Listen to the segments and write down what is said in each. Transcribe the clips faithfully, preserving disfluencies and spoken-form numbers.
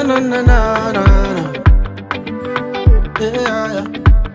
na na na na na. Yeah.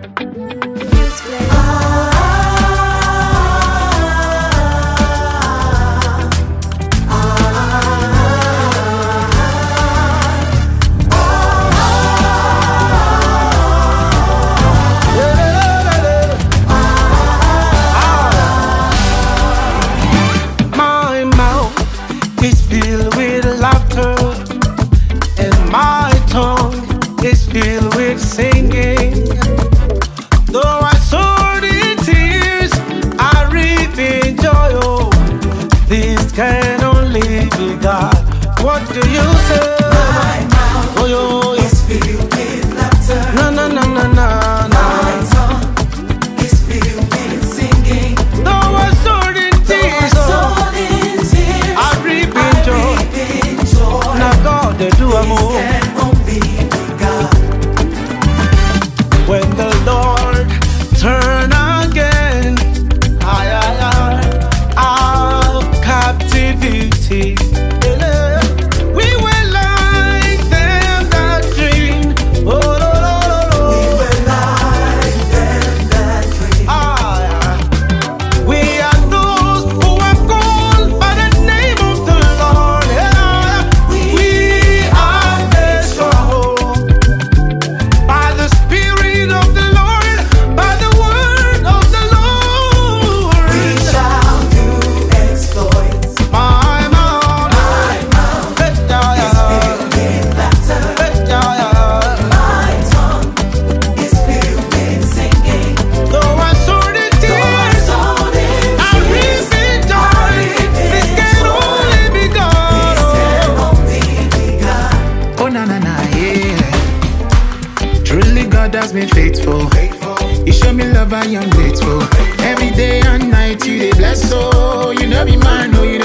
Is filled with laughter, and my tongue is filled with singing. Though I sowed in tears, I reap in joy. Oh, this can only be God. What do you say? My mouth oh, yo, is filled with laughter. Na na na na na na. My tongue is filled with singing. Though I sowed in tears, oh, I reap in joy. Now God, they do a move. When the Lord turn again, I, I, I, our captivity. We were like them that dream. Oh, lo, lo, lo, lo. We were like them that dream. Ah, we are those who are called by the name of the Lord. Yeah. We are made strong by the Spirit of the Lord, by the word of the Lord. We shall do exploits. My mouth, My mouth let down, is filled with laughter. let down. My tongue is filled with singing. Though I sowed in Though I tears, sowed in I tears, reap in joy. This can only be this God. can only be God. Oh na na na yeah. Truly God has been faithful. You show me love I am grateful. Every day and night you dey bless, oh you know be man, oh you